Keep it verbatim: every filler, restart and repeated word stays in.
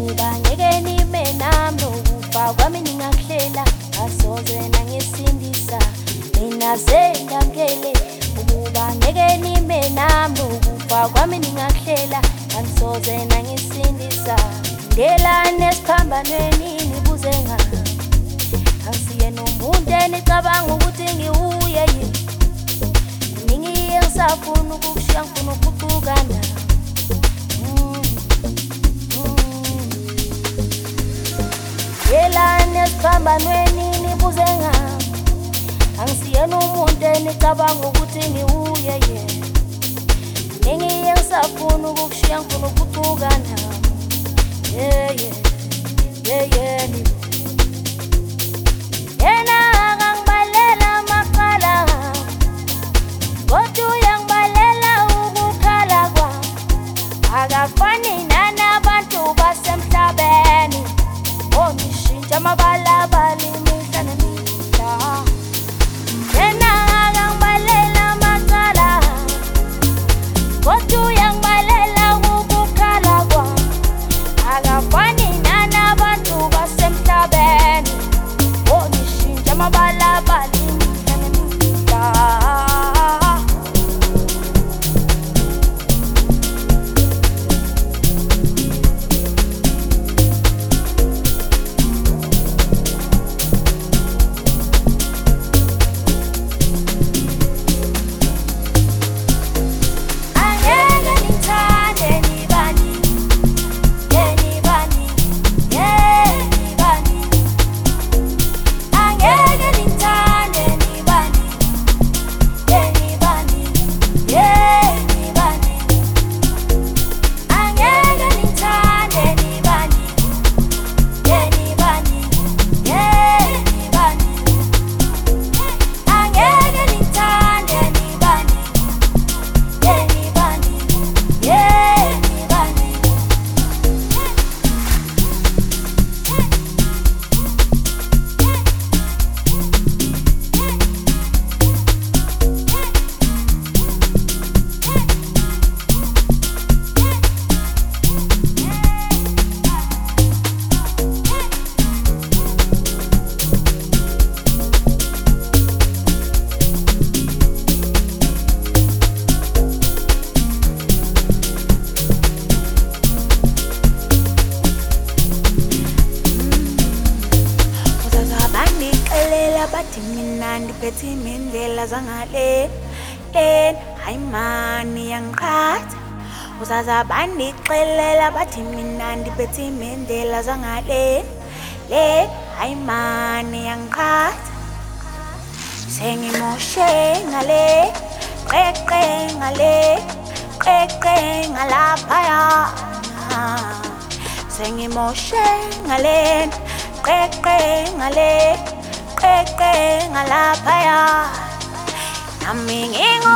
Uba ngeke nime nami nokufa kwami ningahlela asoze nangisindisa mina sendamkele uba ngeke nime nami nokufa kwami ningahlela asoze nangisindisa ndela nesiphambanweni nibuze ngami angisiye nomuntu enicabanga ukuthi ngiuye yini ningiye ngisafuna ukukushiya ngifuna ukuqukana yelane esiphambanweni nibuze ngami angisiyena umuntu enicabanga ukuthi ngiuye yena ningiye ngisafuna ukukushiya ngifuna ukuqukana yeah yeah yeah yeah yena akangibalela amaqala kodwa uyangibalela ukukhala kwami akafani nanabantu basemhlabeni ongishintsha amabalabala imihla nemihla yena akangibalela amaqala kodwa uyangibalela ukukhala kwami akafani nanabantu basemhlabeni ongishintsha amabalabala imihla nemihla bathi mina ndiphethe imindlela zangale len hayi mani yangiqhatha uzaza bandixelela bathi mina ndiphethe imindlela zangale le hayi mani yangiqhatha sengimoshe ngale qeqe ngale qeqe ngalaphaya sengimoshe ngale qeqe ngale qeqe ngalaphaya nami ngingo